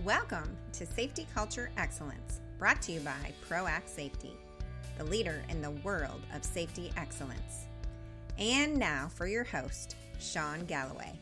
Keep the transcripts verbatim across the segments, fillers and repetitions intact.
Welcome to Safety Culture Excellence, brought to you by ProAct Safety, the leader in the world of safety excellence. And now for your host, Sean Galloway.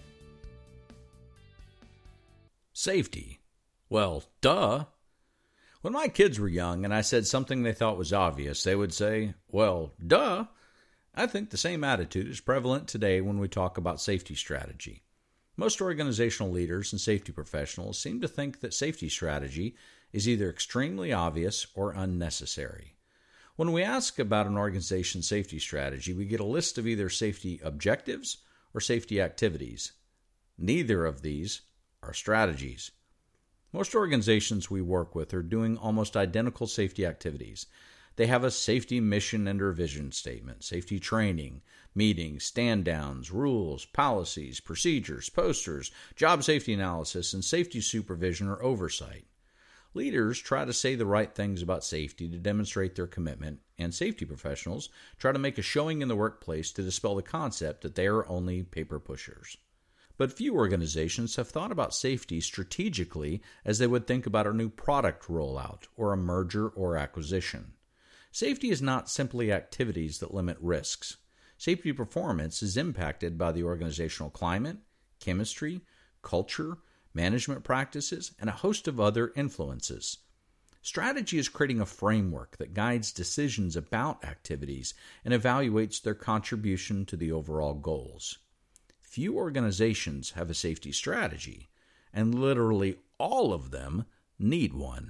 Safety. Well, duh. When my kids were young and I said something they thought was obvious, they would say, well, duh. I think the same attitude is prevalent today when we talk about safety strategy. Most organizational leaders and safety professionals seem to think that safety strategy is either extremely obvious or unnecessary. When we ask about an organization's safety strategy, we get a list of either safety objectives or safety activities. Neither of these are strategies. Most organizations we work with are doing almost identical safety activities. They have a safety mission and or vision statement, safety training, meetings, stand-downs, rules, policies, procedures, posters, job safety analysis, and safety supervision or oversight. Leaders try to say the right things about safety to demonstrate their commitment, and safety professionals try to make a showing in the workplace to dispel the concept that they are only paper pushers. But few organizations have thought about safety strategically as they would think about a new product rollout or a merger or acquisition. Safety is not simply activities that limit risks. Safety performance is impacted by the organizational climate, chemistry, culture, management practices, and a host of other influences. Strategy is creating a framework that guides decisions about activities and evaluates their contribution to the overall goals. Few organizations have a safety strategy, and literally all of them need one.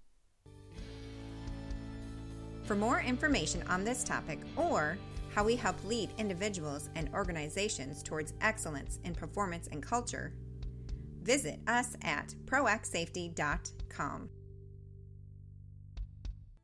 For more information on this topic or how we help lead individuals and organizations towards excellence in performance and culture, visit us at proact safety dot com.